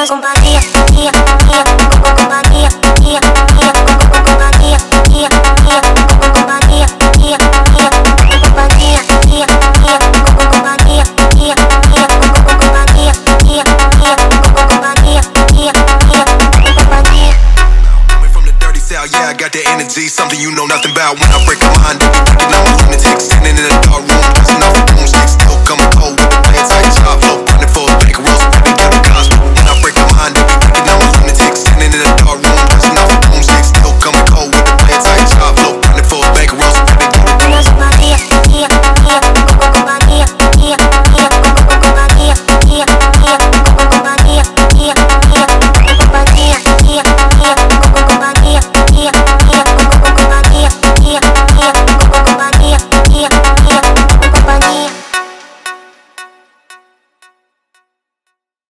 Yeah, I got that energy, something you know nothing about. When I break my mind,